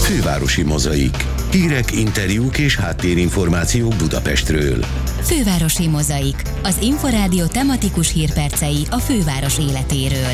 Fővárosi Mozaik. Hírek, interjúk és háttérinformációk Budapestről. Fővárosi Mozaik. Az Inforádió tematikus hírpercei a főváros életéről.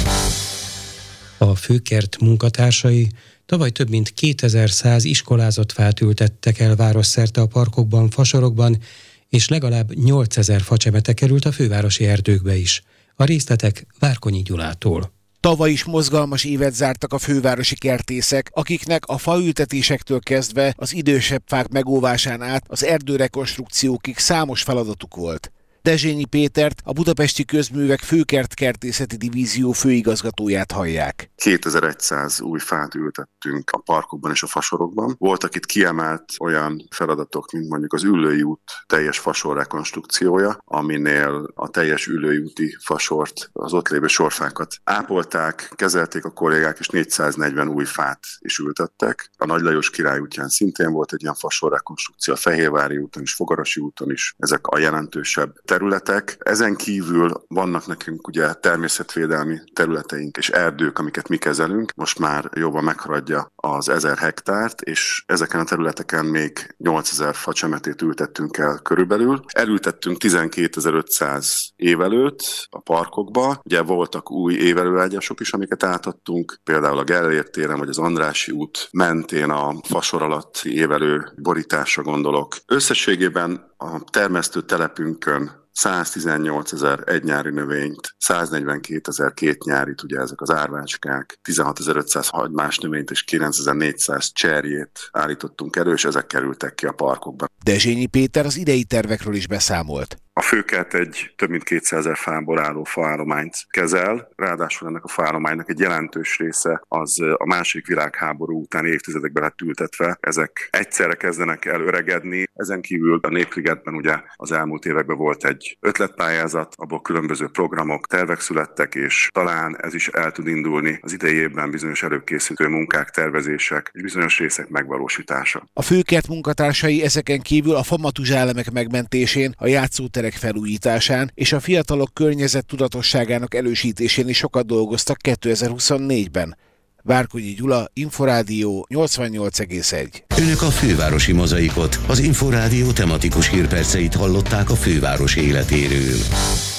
A Főkert munkatársai tavaly több mint 2100 iskolázott fát ültettek el városszerte a parkokban, fasorokban, és legalább 8000 facsemete került a fővárosi erdőkbe is. A részletek Várkonyi Gyulától. Tavaly is mozgalmas évet zártak a fővárosi kertészek, akiknek a faültetésektől kezdve az idősebb fák megóvásán át az erdőrekonstrukciókig számos feladatuk volt. Dezsényi Pétert, a Budapesti Közművek Főkert Kertészeti Divízió főigazgatóját hallják. 2100 új fát ültettünk a parkokban és a fasorokban. Voltak itt kiemelt olyan feladatok, mint mondjuk az Üllői út teljes fasor rekonstrukciója, aminél a teljes Üllői úti fasort, az ott lévő sorfákat ápolták, kezelték a kollégák, és 440 új fát is ültettek. A Nagy Lajos Király útján szintén volt egy ilyen fasor rekonstrukció, a Fehérvári úton és Fogarasi úton is. Ezek a jelentősebb területek. Ezen kívül vannak nekünk ugye természetvédelmi területeink és erdők, amiket mi kezelünk. Most már jóval meghaladja az 1000 hektárt, és ezeken a területeken még 8000 facsemetét ültettünk el körülbelül. Elültettünk 12500 évelőt a parkokba. Ugye voltak új évelőágyasok is, amiket átadtunk, például a Gellért téren vagy az Andrássy út mentén a fasor alatti évelő borításra gondolok. Összességében a termesztő telepünkön 118 000 egynyári növényt, 142 000 kétnyárit, ugye ezek az árvácskák, 16 500 hagymás növényt és 9400 cserjét állítottunk elő, és ezek kerültek ki a parkokban. Dezsényi Péter az idei tervekről is beszámolt. A Főkert egy több mint 200 000 fából álló faállományt kezel, ráadásul ennek a faállománynak egy jelentős része az a második világháború utáni évtizedekben lett ültetve. Ezek egyszerre kezdenek el öregedni. Ezen kívül a Népligetben ugye az elmúlt években volt egy ötletpályázat, abból különböző programok, tervek születtek, és talán ez is el tud indulni az idei évben bizonyos előkészítő munkák, tervezések és bizonyos részek megvalósítása. A Főkert munkatársai ezeken kívül a famatuzsálemek megmentésén, a játszóterek felújításán és a fiatalok környezettudatosságának elősítésén is sokat dolgoztak 2024-ben. Várkonyi Gyula, Inforádió 88,1. Önök a Fővárosi Mozaikot, az Inforádió tematikus hírperceit hallották a főváros életéről.